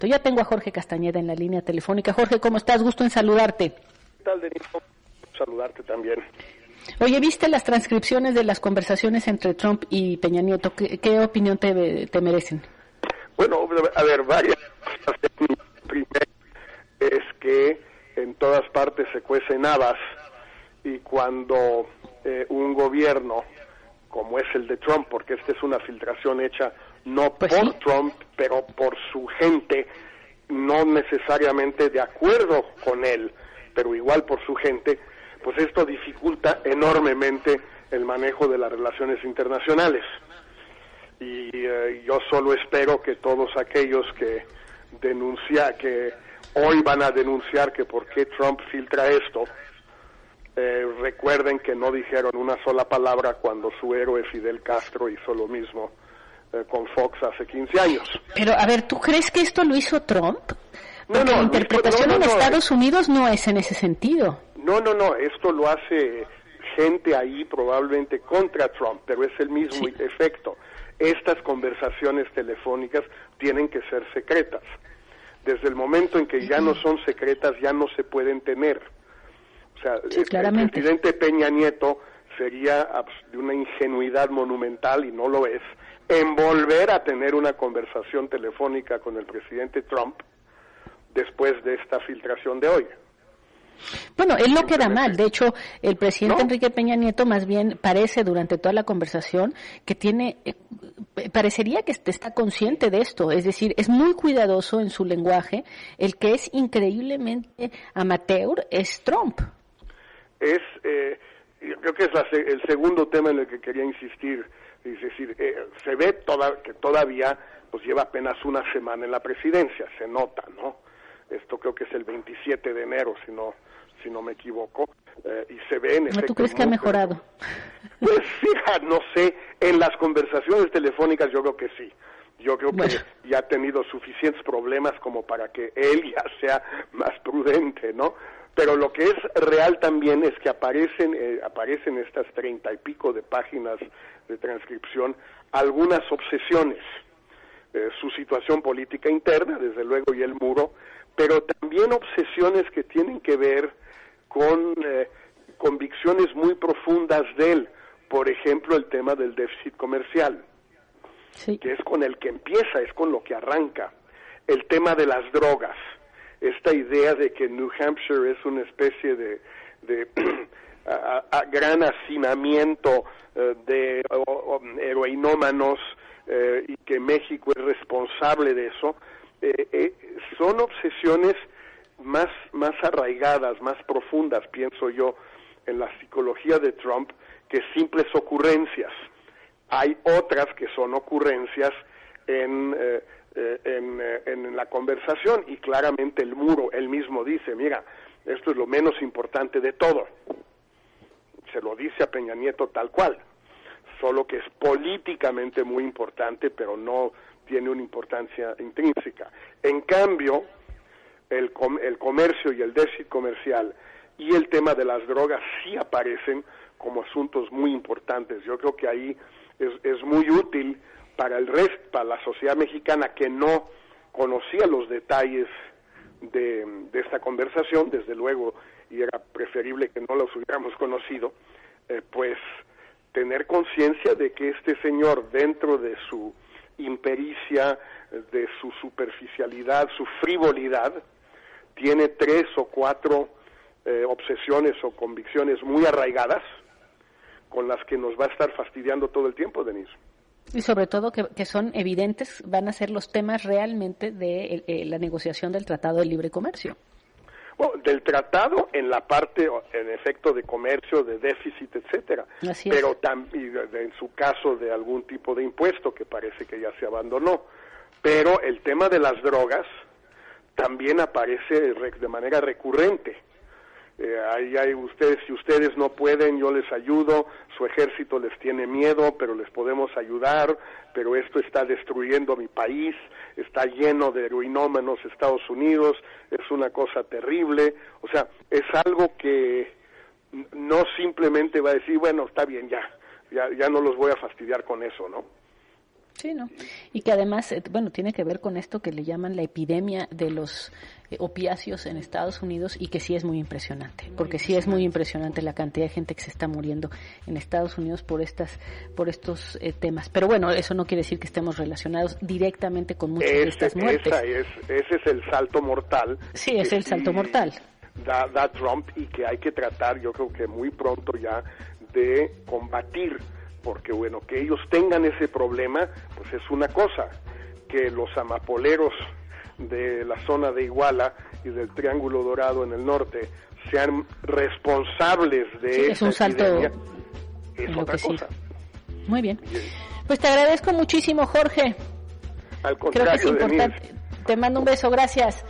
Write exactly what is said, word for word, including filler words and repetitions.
Ya tengo a Jorge Castañeda en la línea telefónica. Jorge, ¿cómo estás? Gusto en saludarte. ¿Qué tal, Denise? Saludarte también. Oye, ¿viste las transcripciones de las conversaciones entre Trump y Peña Nieto? ¿Qué, qué opinión te, te merecen? Bueno, a ver, varias cosas. Primero es que en todas partes se cuecen habas y cuando eh, un gobierno como es el de Trump, porque esta es una filtración hecha no pues por sí. Trump, pero por su gente, no necesariamente de acuerdo con él, pero igual por su gente, pues esto dificulta enormemente el manejo de las relaciones internacionales. Y eh, yo solo espero que todos aquellos que denuncia, que hoy van a denunciar que por qué Trump filtra esto, eh, recuerden que no dijeron una sola palabra cuando su héroe Fidel Castro hizo lo mismo eh, con Fox hace quince años. Pero, a ver, ¿tú crees que esto lo hizo Trump? Porque no, no, la interpretación no, no, en no, Estados Unidos no es en ese sentido. No, no, no, esto lo hace gente ahí probablemente contra Trump, pero es el mismo sí. efecto. Estas conversaciones telefónicas tienen que ser secretas. Desde el momento en que ya no son secretas, ya no se pueden tener. O sea, sí, el, el presidente Peña Nieto sería de una ingenuidad monumental, y no lo es, en volver a tener una conversación telefónica con el presidente Trump después de esta filtración de hoy. Bueno, él no queda mal. De hecho, el presidente ¿No? Enrique Peña Nieto más bien parece durante toda la conversación que tiene, eh, parecería que está consciente de esto. Es decir, es muy cuidadoso en su lenguaje. El que es increíblemente amateur es Trump. Es, eh, yo creo que es la, el segundo tema en el que quería insistir. Es decir, eh, se ve toda, que todavía pues lleva apenas una semana en la presidencia, se nota, ¿no? Esto creo que es el veintisiete de enero, si no si no me equivoco, eh, y se ve en efecto... ¿Tú crees que ha mejorado? Pues fija, no sé, en las conversaciones telefónicas yo creo que sí. Yo creo bueno. que ya ha tenido suficientes problemas como para que él ya sea más prudente, ¿no? Pero lo que es real también es que aparecen eh, aparecen estas treinta y pico de páginas de transcripción algunas obsesiones. Eh, su situación política interna, desde luego, y el muro, pero también obsesiones que tienen que ver con eh, convicciones muy profundas de él. Por ejemplo, el tema del déficit comercial, sí. que es con el que empieza, es con lo que arranca. El tema de las drogas, esta idea de que New Hampshire es una especie de, de a, a gran hacinamiento uh, de o, o, heroinómanos, eh, y que México es responsable de eso, eh, eh, son obsesiones más, más arraigadas, más profundas, pienso yo, en la psicología de Trump, que simples ocurrencias. Hay otras que son ocurrencias en... Eh, En, en la conversación, y claramente el muro, él mismo dice, mira, esto es lo menos importante de todo. Se lo dice a Peña Nieto tal cual, solo que es políticamente muy importante, pero no tiene una importancia intrínseca. En cambio, el, com- el comercio y el déficit comercial y el tema de las drogas sí aparecen como asuntos muy importantes. Yo creo que ahí es, es muy útil para el resto, para la sociedad mexicana que no conocía los detalles de, de esta conversación, desde luego, y era preferible que no los hubiéramos conocido, eh, pues tener conciencia de que este señor, dentro de su impericia, de su superficialidad, su frivolidad, tiene tres o cuatro eh, obsesiones o convicciones muy arraigadas, con las que nos va a estar fastidiando todo el tiempo, Denise. Y sobre todo que, que son evidentes, van a ser los temas realmente de eh, la negociación del Tratado de Libre Comercio. Bueno, del tratado en la parte, en efecto, de comercio, de déficit, etcétera. Así es. Pero también, en su caso, de algún tipo de impuesto que parece que ya se abandonó. Pero el tema de las drogas también aparece de manera recurrente. Eh, ahí hay ustedes, si ustedes no pueden, yo les ayudo, su ejército les tiene miedo, pero les podemos ayudar, pero esto está destruyendo mi país, está lleno de heroinómanos Estados Unidos, es una cosa terrible. O sea, es algo que no simplemente va a decir, bueno, está bien, ya, ya, ya no los voy a fastidiar con eso, ¿no? Sí, ¿no? Y que además, bueno, tiene que ver con esto que le llaman la epidemia de los eh, opiáceos en Estados Unidos y que sí es muy impresionante, porque sí es muy impresionante la cantidad de gente que se está muriendo en Estados Unidos por estas, por estos eh, temas. Pero bueno, eso no quiere decir que estemos relacionados directamente con muchas ese, de estas muertes. Esa es, ese es el salto mortal. Sí, es el salto mortal. Da, da Trump y que hay que tratar, yo creo que muy pronto ya, de combatir. Porque bueno, que ellos tengan ese problema, pues es una cosa, que los amapoleros de la zona de Iguala y del Triángulo Dorado en el norte sean responsables de sí, esa es un salto epidemia, es otra cosa. Muy bien. Pues te agradezco muchísimo, Jorge. Al contrario, creo que es importante. Denise. Te mando un beso, gracias.